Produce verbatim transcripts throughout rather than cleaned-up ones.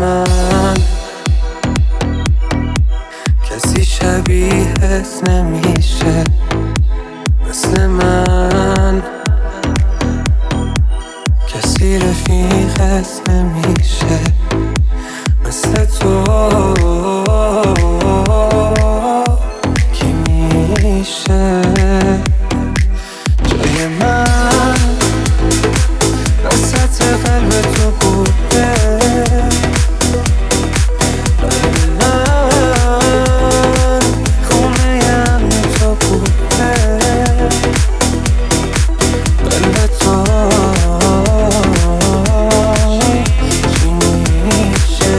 من کسی شبیهت نمیشه مثل من، کسی رفیقت نمیشه مثل تو. کی میشه جای من وسط قلب تو بوده؟ جای من خونه ام تو بوده؟ قلب تو چی میشه؟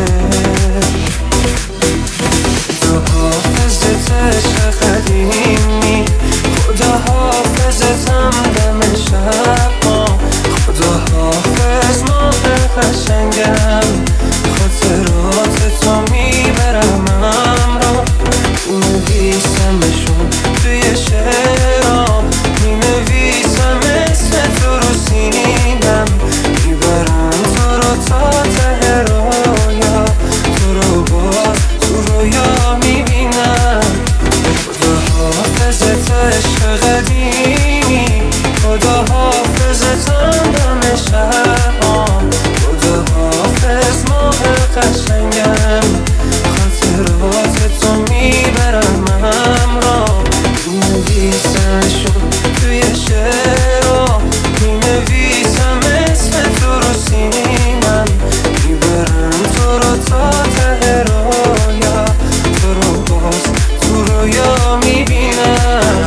تو حافظت عشق قدیمی، خدا حافظتم دم شب ما، خدا حافظ ماه قشنگم، خاطرات تو میبرم همراه، مینویسمشون توی شعرام، مینویسم اسم تو رو سینم، میبرم تو رو تا ته رویا، تو رو باز تو رویا میبینم. خدا حافظت عشق قدیمی، خدا حافظتم دم شبام، خدا حافظ ماه قشنگم، خاطرات تو میبرم همراه، مینویسمشون توی شعرام، مینویسم اسم تو رو سینم، میبرم تو رو تا ته رویا، تو رو باز تو رویا میبینم.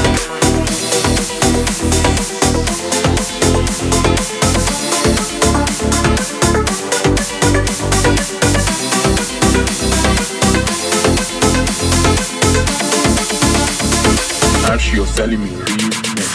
Archie Osalimi remix.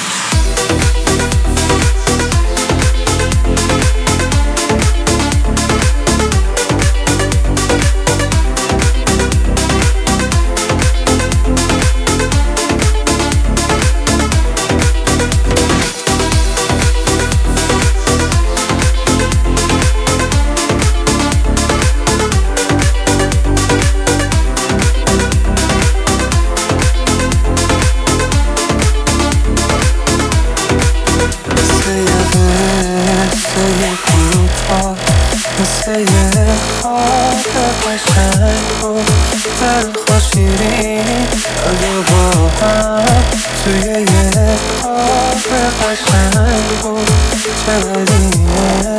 مثل یه خواب قشنگ بود، دلخواه شیرین اگه با هم توی یه خواب قشنگ بود، چقدیه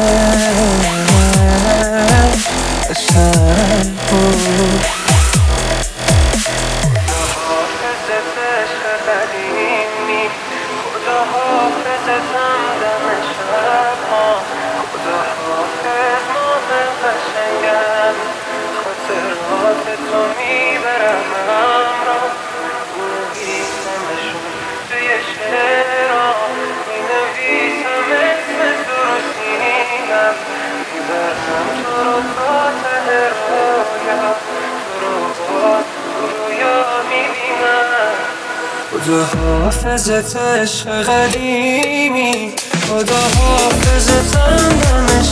قشنگ بود. حافظت عشق قدیمی، خدا حافظتم دم شب‌ها، خدا حافظ ماه قشنگم، خاطرات تو میبرم همراه، مینویسمشون توی شعرام، مینویسم اسم تو رو سینم، میبرم تو رو تا ته رویا، تو رو باز تو رویا میبینم. خدا حافظت عشق قدیمی، خدا حافظتم دم